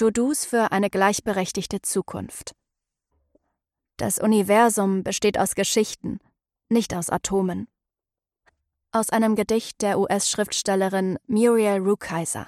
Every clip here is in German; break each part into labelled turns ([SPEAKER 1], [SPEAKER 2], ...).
[SPEAKER 1] To-Dos für eine gleichberechtigte Zukunft. Das Universum besteht aus Geschichten, nicht aus Atomen. Aus einem Gedicht der US-Schriftstellerin Muriel Rukeyser.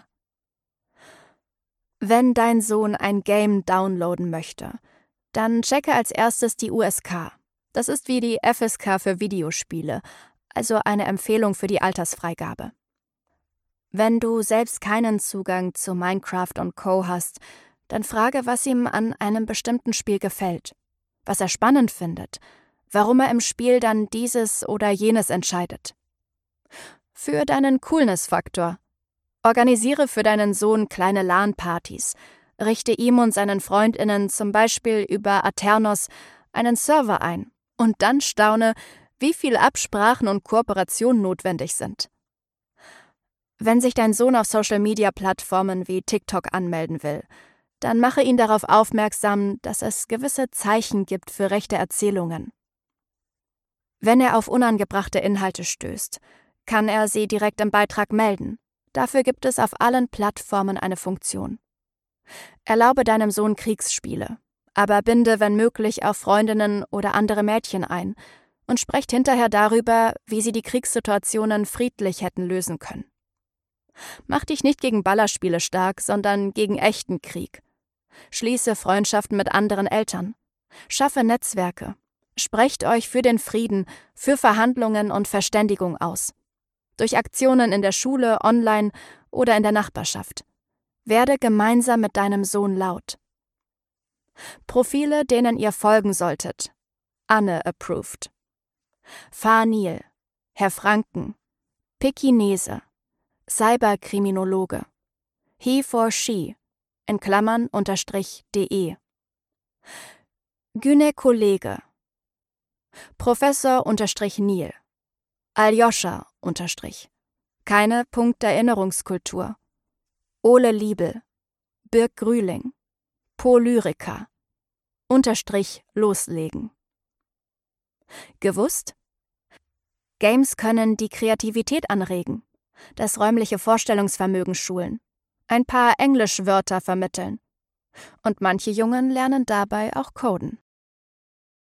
[SPEAKER 1] Wenn dein Sohn ein Game downloaden möchte, dann checke als erstes die USK. Das ist wie die FSK für Videospiele, also eine Empfehlung für die Altersfreigabe. Wenn du selbst keinen Zugang zu Minecraft und Co. hast, dann frage, was ihm an einem bestimmten Spiel gefällt, was er spannend findet, warum er im Spiel dann dieses oder jenes entscheidet. Für deinen Coolness-Faktor. Organisiere für deinen Sohn kleine LAN-Partys, richte ihm und seinen FreundInnen zum Beispiel über Aternos einen Server ein und dann staune, wie viel Absprachen und Kooperation notwendig sind. Wenn sich dein Sohn auf Social-Media-Plattformen wie TikTok anmelden will, dann mache ihn darauf aufmerksam, dass es gewisse Zeichen gibt für rechte Erzählungen. Wenn er auf unangebrachte Inhalte stößt, kann er sie direkt im Beitrag melden. Dafür gibt es auf allen Plattformen eine Funktion. Erlaube deinem Sohn Kriegsspiele, aber binde, wenn möglich, auch Freundinnen oder andere Mädchen ein und sprecht hinterher darüber, wie sie die Kriegssituationen friedlich hätten lösen können. Mach dich nicht gegen Ballerspiele stark, sondern gegen echten Krieg. Schließe Freundschaften mit anderen Eltern. Schaffe Netzwerke. Sprecht euch für den Frieden, für Verhandlungen und Verständigung aus. Durch Aktionen in der Schule, online oder in der Nachbarschaft. Werde gemeinsam mit deinem Sohn laut. Profile, denen ihr folgen solltet. Anne approved. Fanil, Herr Franken, Pekinese, Cyberkriminologe, he for she, in Klammern _de, Gynäkolege, Professor _Nil, Aljoscha _, keine Erinnerungskultur, Ole Liebel, Birk Grühling, Polyrica, _loslegen. Gewusst? Games können die Kreativität anregen, das räumliche Vorstellungsvermögen schulen, ein paar Englischwörter vermitteln. Und manche Jungen lernen dabei auch coden.